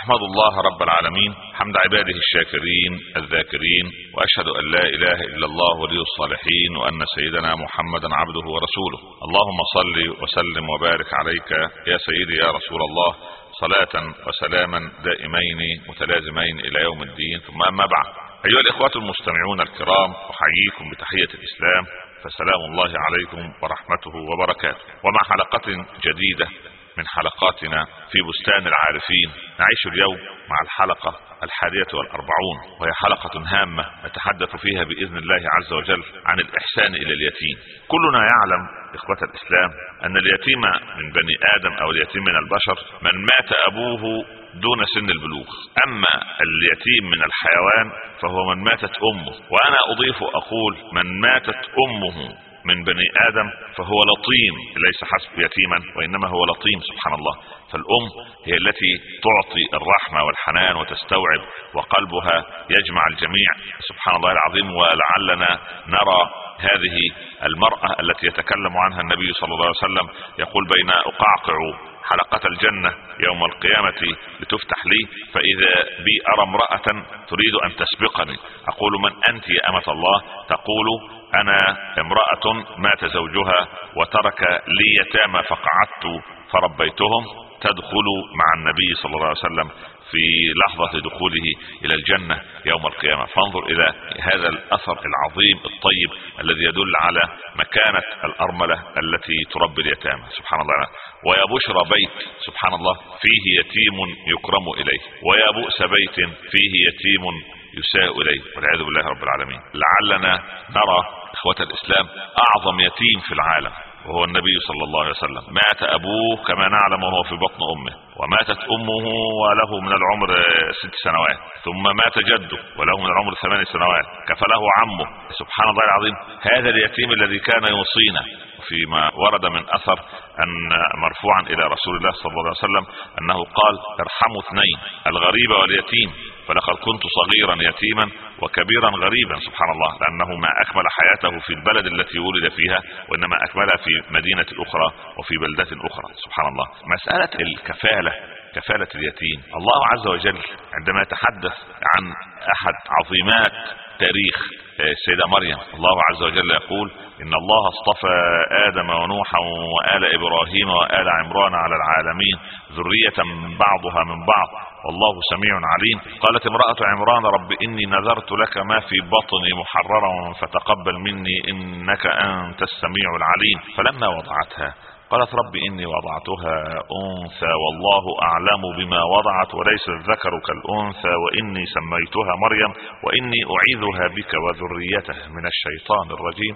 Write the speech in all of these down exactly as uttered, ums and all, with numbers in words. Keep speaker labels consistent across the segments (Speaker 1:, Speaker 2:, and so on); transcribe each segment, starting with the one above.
Speaker 1: أحمد الله رب العالمين حمد عباده الشاكرين الذاكرين، وأشهد أن لا إله إلا الله ولي الصالحين، وأن سيدنا محمدا عبده ورسوله. اللهم صل وسلم وبارك عليك يا سيدي يا رسول الله، صلاة وسلاما دائمين متلازمين إلى يوم الدين. ثم أما بعد، أيها الإخوة المستمعون الكرام، أحييكم بتحية الإسلام، فسلام الله عليكم ورحمته وبركاته. ومع حلقة جديدة من حلقاتنا في بستان العارفين، نعيش اليوم مع الحلقة الحادية والأربعون، وهي حلقة هامة نتحدث فيها بإذن الله عز وجل عن الإحسان إلى اليتيم. كلنا يعلم إخوة الإسلام أن اليتيم من بني آدم أو اليتيم من البشر من مات أبوه دون سن البلوغ، أما اليتيم من الحيوان فهو من ماتت أمه. وأنا أضيف أقول من ماتت أمه من بني آدم فهو لطيم، ليس حسب يتيما وإنما هو لطيم. سبحان الله. فالأم هي التي تعطي الرحمة والحنان وتستوعب، وقلبها يجمع الجميع. سبحان الله العظيم. ولعلنا نرى هذه المرأة التي يتكلم عنها النبي صلى الله عليه وسلم، يقول: بين أقعقع حلقة الجنة يوم القيامة لتفتح لي، فإذا بي أرى امرأة تريد أن تسبقني، أقول: من أنت يا أمة الله؟ تقول: أنا امرأة مات زوجها وترك لي يتامى فقعدت فربيتهم، تدخل مع النبي صلى الله عليه وسلم في لحظة دخوله إلى الجنة يوم القيامة. فانظر إلى هذا الأثر العظيم الطيب الذي يدل على مكانة الأرملة التي تربي اليتامى. سبحان الله. ويا بشرى بيت، سبحان الله، فيه يتيم يكرم إليه، ويا بؤس بيت فيه يتيم يساء إليه، والعياذ بالله رب العالمين. لعلنا نرى إخوة الإسلام أعظم يتيم في العالم، وهو النبي صلى الله عليه وسلم. مات أبوه كما نعلم وهو في بطن أمه، وماتت أمه وله من العمر ست سنوات، ثم مات جده وله من العمر ثمان سنوات، كفله عمه. سبحان الله العظيم. هذا اليتيم الذي كان يوصينا، فيما ورد من أثر أن مرفوعا إلى رسول الله صلى الله عليه وسلم أنه قال: ارحموا اثنين، الغريب واليتيم، فلقد كنت صغيرا يتيما وكبيرا غريبا. سبحان الله. لأنه ما أكمل حياته في البلد التي ولد فيها، وإنما أكملها في مدينة أخرى وفي بلدة أخرى. سبحان الله. مسألة الكفالة، كفالة اليتيم، الله عز وجل عندما يتحدث عن أحد عظيمات تاريخ السيدة مريم، الله عز وجل يقول: إن الله اصطفى آدم ونوحا وآل إبراهيم وآل عمران على العالمين ذرية بعضها من بعض والله سميع عليم. قالت امرأة عمران: رب إني نذرت لك ما في بطني محررا فتقبل مني إنك أنت السميع العليم. فلما وضعتها قالت: رب إني وضعتها أنثى والله أعلم بما وضعت وليس الذكر كالأنثى وإني سميتها مريم وإني أعيذها بك وذريتها من الشيطان الرجيم.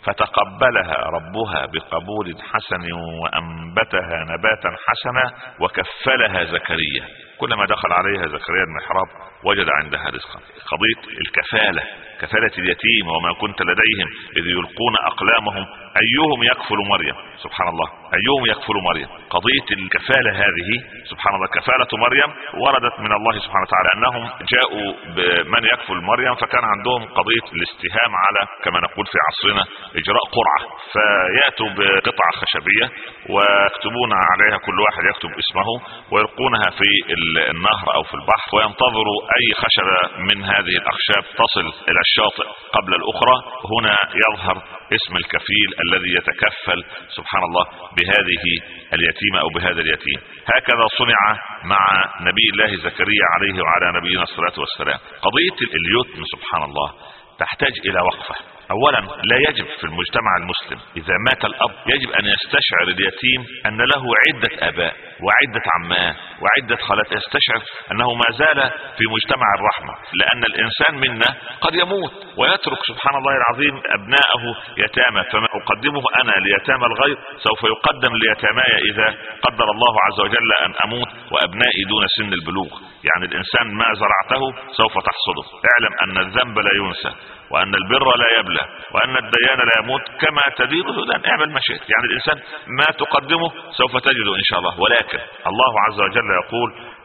Speaker 1: فتقبلها ربها بقبول حسن وأنبتها نباتا حسنا وكفلها زكريا. كلما دخل عليها زكريا المحراب وجد عندها رزقا. قضية الكفالة، كفالة اليتيم. وما كنت لديهم إذ يلقون أقلامهم أيهم يكفل مريم. سبحان الله. أيهم يكفل مريم. قضية الكفالة هذه، سبحان الله، كفالة مريم وردت من الله سبحانه وتعالى أنهم جاءوا بمن يكفل مريم، فكان عندهم قضية الاستهام على، كما نقول في عصرنا، إجراء قرعة. فيأتوا بقطعة خشبية ويكتبون عليها، كل واحد يكتب اسمه، ويلقونها في النهر أو في البحر، وينتظروا أي خشبة من هذه الأخشاب تصل إلى الشاطئ قبل الأخرى. هنا يظهر اسم الكفيل الذي يتكفل، سبحان الله، بهذه اليتيمة أو بهذا اليتيم. هكذا صنع مع نبي الله زكريا عليه وعلى نبينا الصلاة والسلام. قضية اليتم سبحان الله تحتاج إلى وقفة. أولا، لا يجب في المجتمع المسلم إذا مات الأب يجب أن يستشعر اليتيم أن له عدة آباء وعدة عمات وعدة خالات، يستشعر أنه ما زال في مجتمع الرحمة. لأن الإنسان منا قد يموت ويترك سبحان الله العظيم أبناءه يتامى، فما أقدمه أنا ليتامى الغير سوف يقدم ليتاماي إذا قدر الله عز وجل أن أموت وأبنائي دون سن البلوغ. يعني الإنسان ما زرعته سوف تحصده. اعلم أن الذنب لا ينسى، وأن البر لا يبلى، وأن الديان لا يموت، كما تدين تدان، اعمل ما شئت. يعني الإنسان ما تقدمه سوف تجده إن شاء الله. ولكن الله عز وجل يقول: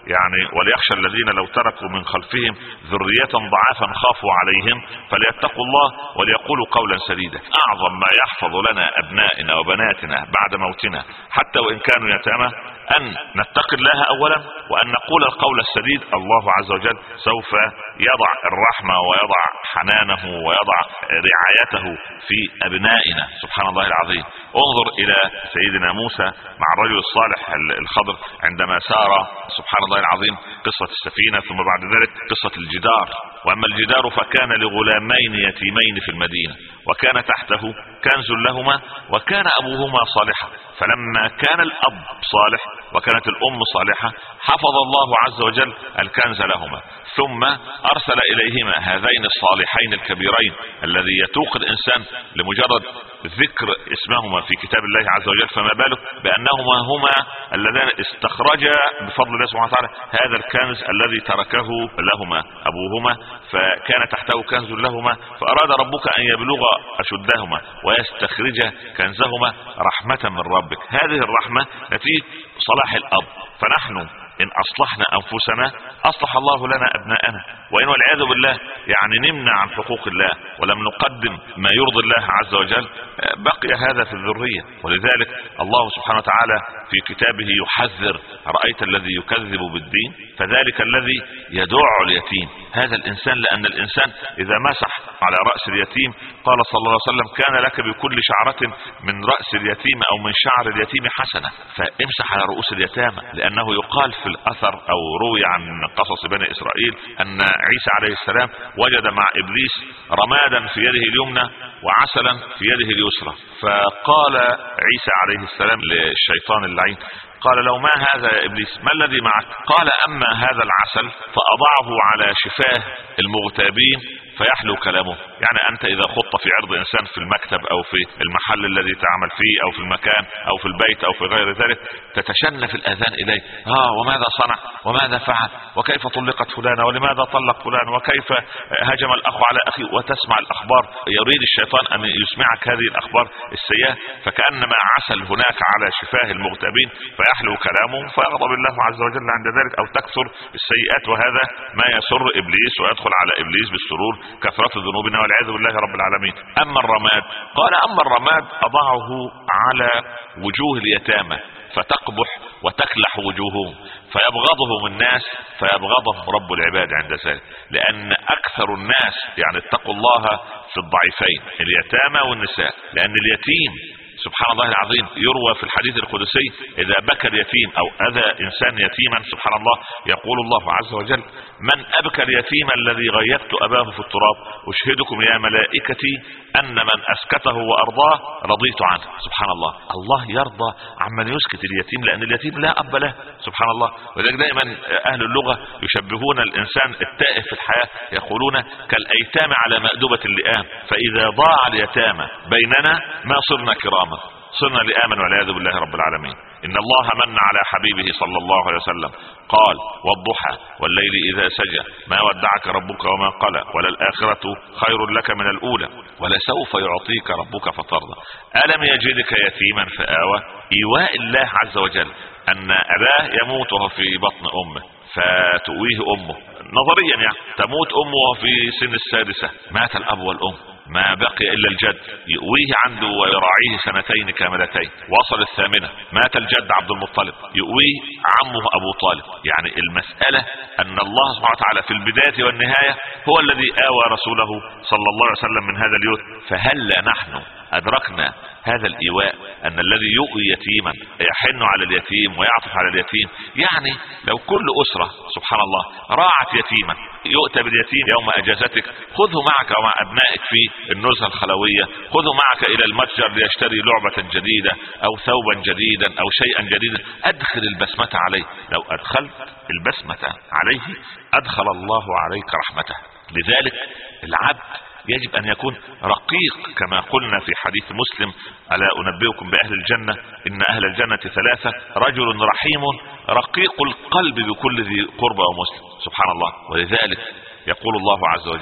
Speaker 1: يعني وليخشى الذين لو تركوا من خلفهم ذرية ضعافا خافوا عليهم فليتقوا الله وليقولوا قولا سديدا. اعظم ما يحفظ لنا ابنائنا وبناتنا بعد موتنا حتى وان كانوا يتامى ان نتقي الله اولا وان نقول القول السديد. الله عز وجل سوف يضع الرحمة ويضع حنانه ويضع رعايته في ابنائنا سبحان الله العظيم. انظر الى سيدنا موسى مع الرجل الصالح الخضر عندما سار سبحان الله العظيم قصة السفينة، ثم بعد ذلك قصة الجدار. واما الجدار فكان لغلامين يتيمين في المدينة وكان تحته كنز لهما وكان ابوهما صالحا، فلما كان الاب صالح وكانت الام صالحة حفظ الله عز وجل الكنز لهما، ثم ارسل اليهما هذين الصالحين الكبيرين الذي يتوق الانسان لمجرد ذكر اسمهما في كتاب الله عز وجل، فما بالك بانهما هما اللذان استخرجا بفضل الله سبحانه وتعالى هذا الكنز الذي تركه لهما ابوهما، فكان تحته كنز لهما، فاراد ربك ان يبلغ اشدهما ويستخرج كنزهما رحمة من ربك. هذه الرحمة نتيجة صلاح الاب، فنحن ان اصلحنا انفسنا اصلح الله لنا ابناءنا، وان والعياذ بالله يعني نمنع عن حقوق الله ولم نقدم ما يرضي الله عز وجل بقي هذا في الذرية. ولذلك الله سبحانه وتعالى في كتابه يحذر: رأيت الذي يكذب بالدين فذلك الذي يدع اليتيم. هذا الانسان، لان الانسان اذا مسح على رأس اليتيم قال صلى الله عليه وسلم: كان لك بكل شعرة من رأس اليتيم او من شعر اليتيم حسنة. فامسح على رؤوس اليتامى، لانه يقال في الاثر او روي عن قصص بني اسرائيل ان عيسى عليه السلام وجد مع ابليس رمادا في يده اليمنى وعسلا في يده اليسرى، فقال عيسى عليه السلام للشيطان اللعين قال: لو ما هذا يا ابليس؟ ما الذي معك؟ قال: اما هذا العسل فاضعه على شفاه المغتابين فيحلو كلامه. يعني انت اذا خضت في عرض انسان في المكتب او في المحل الذي تعمل فيه او في المكان او في البيت او في غير ذلك تتشنف الاذان اليه: ها وماذا صنع وماذا فعل وكيف طلقت فلانة ولماذا طلق فلان وكيف هجم الاخ على اخيه، وتسمع الاخبار. يريد الشيطان ان يسمعك هذه الاخبار السيئة، فكأنما عسل هناك على شفاه المغتابين فيحلو كلامه فيغضب الله عز وجل عند ذلك، او تكثر السيئات، وهذا ما يسر ابليس ويدخل على ابليس بالسرور كثرة ذنوبنا والعياذ بالله رب العالمين. اما الرماد قال: اما الرماد اضعه على وجوه اليتامى فتقبح وتكلح وجوههم فيبغضهم الناس فيبغضهم رب العباد عند ذلك، لان اكثر الناس يعني اتقوا الله في الضعيفين اليتامى والنساء، لان اليتيم سبحان الله العظيم يروى في الحديث القدسي: اذا بكى اليتيم او اذى انسان يتيما سبحان الله يقول الله عز وجل: من ابكى اليتيم الذي غيبت اباه في التراب اشهدكم يا ملائكتي ان من اسكته وارضاه رضيت عنه. سبحان الله، الله يرضى عمن يسكت اليتيم، لان اليتيم لا اب له سبحان الله. ولذلك دائما اهل اللغة يشبهون الانسان التائه في الحياة يقولون: كالايتام على مأدبة اللئام، فاذا ضاع اليتامى بيننا ما صرنا كراما، صرنا لآمن والعياذ بالله رب العالمين. إن الله من على حبيبه صلى الله عليه وسلم قال: والضحى والليل إذا سجى ما ودعك ربك وما قلى وللآخرة خير لك من الأولى ولسوف يعطيك ربك فترضى. ألم يجدك يتيما فآوى. إيواء الله عز وجل أن أباه يموت وهو في بطن أمه فتؤويه أمه، نظريا يعني تموت أمه في سن السادسة، مات الأب والأم ما بقي إلا الجد يؤويه عنده ويراعيه سنتين كاملتين، وصل الثامنة مات الجد عبد المطلب يؤويه عمه أبو طالب. يعني المسألة أن الله سبحانه وتعالى في البداية والنهاية هو الذي آوى رسوله صلى الله عليه وسلم من هذا اليوم. فهل نحن أدركنا هذا الإيواء، أن الذي يؤوي يتيما يحن على اليتيم ويعطف على اليتيم؟ يعني لو كل أسرة سبحان الله راعت يتيما يؤتى باليتيم يوم أجازتك، خذه معك ومع أبنائك في النزهة الخلوية، خذه معك إلى المتجر ليشتري لعبة جديدة أو ثوبا جديدا أو شيئا جديدا، أدخل البسمة عليه. لو أدخلت البسمة عليه أدخل الله عليك رحمته. لذلك العبد يجب أن يكون رقيق كما قلنا في حديث مسلم: ألا أنبئكم بأهل الجنة إن أهل الجنة ثلاثة: رجل رحيم رقيق القلب بكل ذي قربى ومسلم. سبحان الله. ولذلك يقول الله عز وجل: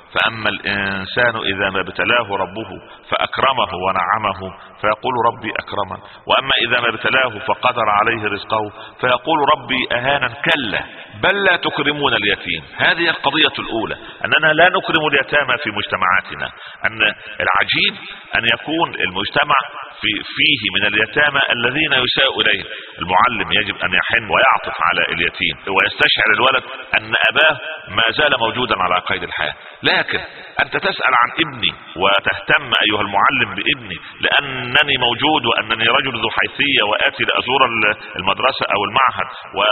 Speaker 1: فأما الإنسان إذا ما ابتلاه ربه فأكرمه ونعمه فيقول ربي أكرمن، وأما إذا ما ابتلاه فقدر عليه رزقه فيقول ربي أهانا. كلا بل لا تكرمون اليتيم. هذه القضية الأولى، أننا لا نكرم اليتامى في مجتمعاتنا. أن العجيب أن يكون المجتمع في فيه من اليتامى الذين يساء إليه. المعلم يجب أن يحن ويعطف على اليتيم ويستشعر الولد أن أباه ما زال موجودا على قيد الحياة. لكن أنت تسأل عن ابني وتهتم أيها المعلم بابني لأنني موجود وأنني رجل ذو حيثية وآتي لأزور المدرسة أو المعهد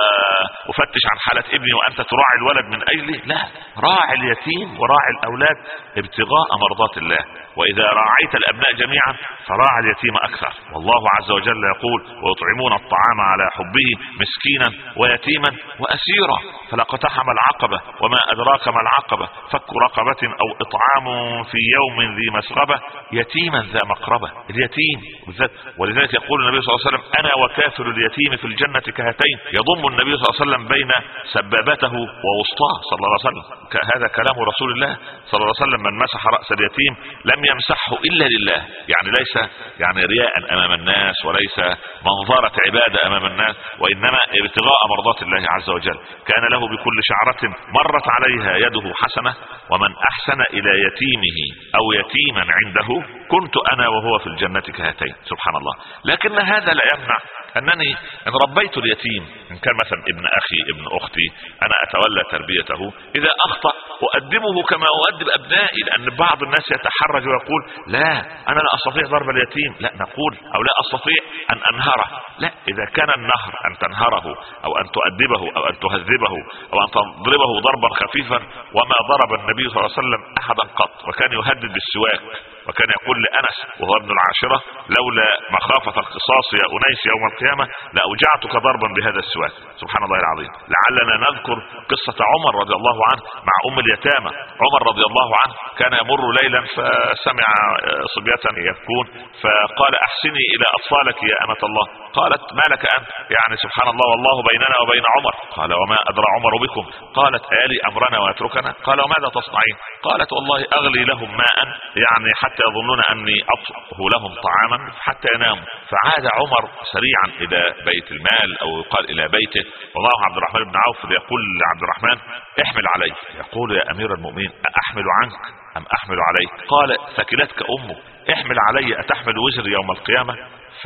Speaker 1: وأفتش عن حالة ابني، وأنت تراعي الولد من أجلي؟ لا، راعي اليتيم وراعي الأولاد ابتغاء مرضات الله. وإذا راعيت الأبناء جميعا فراعي اليتيم أكثر. والله عز وجل يقول ويطعمون الطعام على حبه مسكينا ويتيما وأسيرا فلاقتحم العقبة وما أدراك ما العقبة فك رقبة أو إطعام في يوم ذي مسغبة يتيما ذا مقربة. اليتيم ولذلك يقول النبي صلى الله عليه وسلم أنا وكافر اليتيم في الجنة كهاتين. يضم النبي صلى الله عليه وسلم بين سبابته ووسطاه صلى الله عليه وسلم. هذا كلام رسول الله صلى الله عليه وسلم من مسح رأس اليتيم لم يمسحه إلا لله، يعني ليس يعني رياء أمام الناس وليس منظرة عبادة أمام الناس، وإنما ابتغاء مرضات الله عز وجل. كان له بكل شعرة مرت عليها يده حسنة، ومن أحسن إلى يتيمه أو يتيما عنده كنت أنا وهو في الجنة كهاتين. سبحان الله. لكن هذا لا يمنع أنني إن ربيت اليتيم، إن كان مثلا ابن أخي ابن أختي أنا أتولى تربيته، إذا أخطأ أؤدبه كما أؤدب أبنائي، لأن بعض الناس يتحرج ويقول لا أنا لا أستطيع ضرب اليتيم. لا نقول أو لا أستطيع أن أنهره. لا، إذا كان النهر أن تنهره أو أن تؤدبه أو أن تهذبه أو أن تضربه ضربا خفيفا. وما ضرب النبي صلى الله عليه وسلم أحدا قط، وكان يهدد بالسواك، وكان يقول لأنس وهو ابن العاشرة لولا مخافة القصاص يا أنيس يوم القيامة لأوجعتك ضربا بهذا السواك. سبحان الله العظيم. لعلنا نذكر قصة عمر رضي الله عنه مع أم اليتامى. عمر رضي الله عنه كان يمر ليلا فسمع صبية يبكون فقال أحسني إلى أطفالك يا أمة الله. قالت ما لك أنت؟ يعني سبحان الله والله بيننا وبين عمر. قال وما أدرى عمر بكم؟ قالت آلي أمرنا ويتركنا؟ قال وماذا تصنعين؟ قالت والله أغلي لهم ماء يعني حتى يظنون أني أطفه لهم طعاما حتى يناموا. فعاد عمر سريعا إلى بيت المال أو يقال إلى بيته، وضعه عبد الرحمن بن عوف يقول لعبد الرحمن احمل علي. يقول يا أمير المؤمنين أحمل عنك أم أحمل عليك؟ قال ثكلتك أمك، احمل علي أتحمل وزر يوم القيامة؟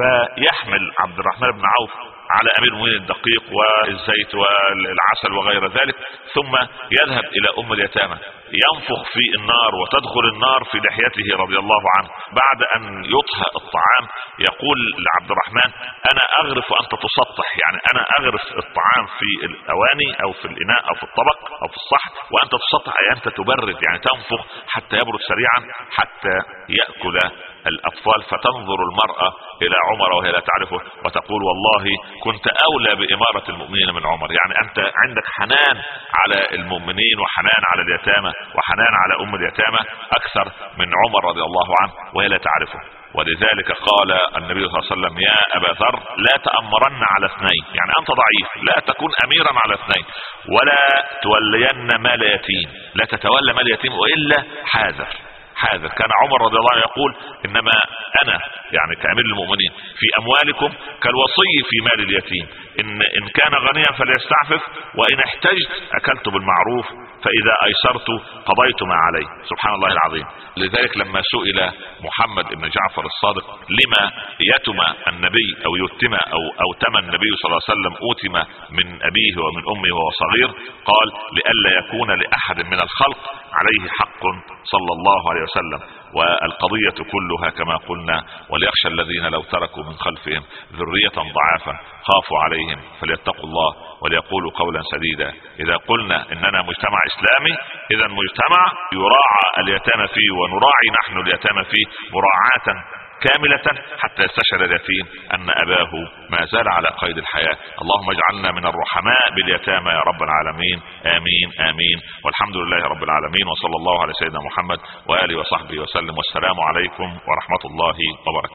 Speaker 1: فيحمل عبد الرحمن بن عوف على أمير المؤمنين الدقيق والزيت والعسل وغير ذلك، ثم يذهب إلى أم اليتامى ينفخ في النار وتدخل النار في لحيته رضي الله عنه. بعد أن يطهى الطعام يقول لعبد الرحمن أنا أغرف وأنت تسطح، يعني أنا أغرف الطعام في الأواني أو في الإناء أو في الطبق أو في الصحن وأنت تسطح، أي أنت تبرد، يعني تنفخ حتى يبرد سريعا حتى يأكل الأطفال. فتنظر المرأة إلى عمر وهي لا تعرفه وتقول والله كنت أولى بإمارة المؤمنين من عمر. يعني أنت عندك حنان على المؤمنين وحنان على اليتامى وحنان على أم اليتامى أكثر من عمر رضي الله عنه وهي لا تعرفه. ولذلك قال النبي صلى الله عليه وسلم يا أبا ذر لا تأمرن على اثنين، يعني أنت ضعيف لا تكون أميرا على اثنين، ولا تولين مال يتيم، لا تتولى مال يتيم وإلا حاذر حاذر. كان عمر رضي الله عنه يقول إنما أنا يعني كأمير المؤمنين في أموالكم كالوصي في مال اليتيم، إن, إن كان غنيا فليستعفف وإن احتجت أكلت بالمعروف فإذا أيسرت قضيت ما علي. سبحان الله العظيم. لذلك لما سئل محمد بن جعفر الصادق لما يتم النبي أو يتم أو أوتم النبي صلى الله عليه وسلم أوتم من أبيه ومن أمه وهو صغير، قال لئلا يكون لأحد من الخلق عليه حق صلى الله عليه وسلم. والقضية كلها كما قلنا وليخشى الذين لو تركوا من خلفهم ذرية ضعافا خافوا عليهم فليتقوا الله وليقولوا قولا سديدا. إذا قلنا إننا مجتمع إسلامي إذا مجتمع يراعى اليتامى فيه ونراعي نحن اليتامى فيه مراعاة كاملة حتى يستشعر اليتيم أن أباه ما زال على قيد الحياة. اللهم اجعلنا من الرحماء باليتامى يا رب العالمين. آمين آمين. والحمد لله رب العالمين، وصلى الله على سيدنا محمد وآله وصحبه وسلم، والسلام عليكم ورحمة الله وبركاته.